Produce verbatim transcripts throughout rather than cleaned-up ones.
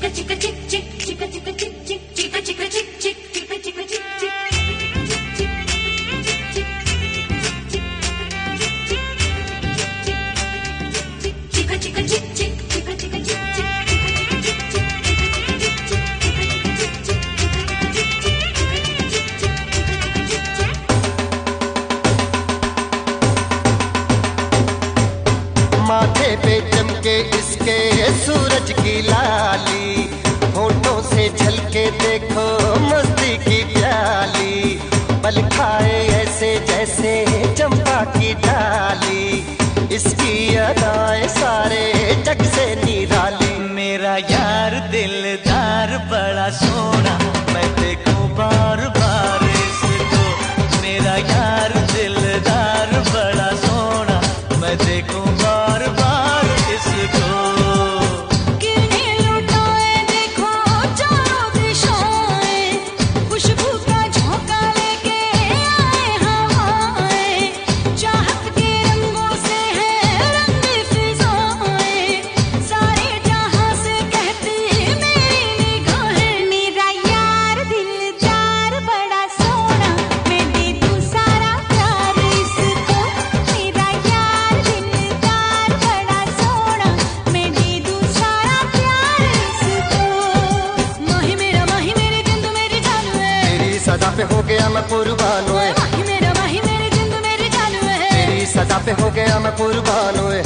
माथे पे चमके इसके सूरज की लाली, होठों से झलके देखो मस्ती की प्याली, पल खाए ऐसे जैसे चंपा की डाली, इसकी अदाएं सारे जग से निराली। मेरा यार दिलदार बड़ा सोना, मैं देखूं बार बार इसको। मेरा यार दिलदार बड़ा सोना, मैं देखूं बार बार इसको। किरणें लुटाए देखो चारों दिशाएं, खुशबू का झोंका लेके आए हवाएं, चाहत के रंगों से है रंगी फिजाएं, सारे जहां से कहती मेरी निगाहें। मेरा यार दिलदार बड़ा सोना, मैं दे दूं सारा प्यार इसको। मेरा यार दिलदार बड़ा सोना, मैं दे दूं सारा प्यार इसको। माही मेरा माही मेरी जिंद मेरी जान है, तेरी सदा पे हो गया मैं कुर्बान हुए। माही मेरा माही मेरी जिंद मेरी जान है, तेरी सदा पे हो गया मैं कुर्बान हुए।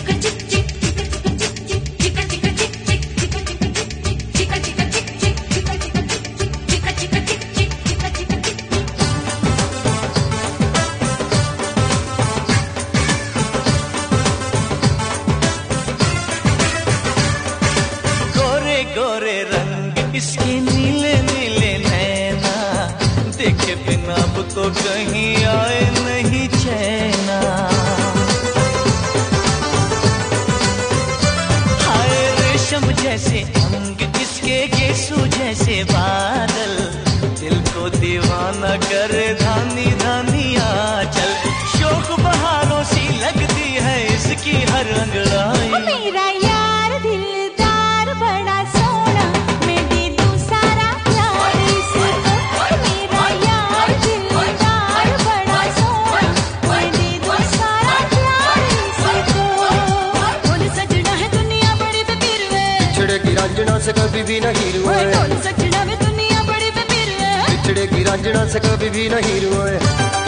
गोरे गोरे रंग इसके नीले नीले नैना, देखे बिना अब तो कहीं आए नहीं चैना। हाय रेशम जैसे अंग इसके, गेसू जैसे बादल, दिल को दीवाना करे धानी धानी आंचल। शोक बहारों सी लगती है इसकी हर अंगड़ाई। मेरा यार दिलदार बड़ा सोना, मैं दे दूं सारा प्यार इसको। मेरा यार दिलदार बड़ा सोना, मैं दे दूं सारा प्यार इसको। ढोल सजना है दुनिया बड़ी बेपीर है, बिछड़ेगी रांझना से कभी भी नहीं रुए। ढोल सजना है दुनिया बड़ी बेपीर है, बिछड़ेगी रांझना से कभी भी नहीं रुए।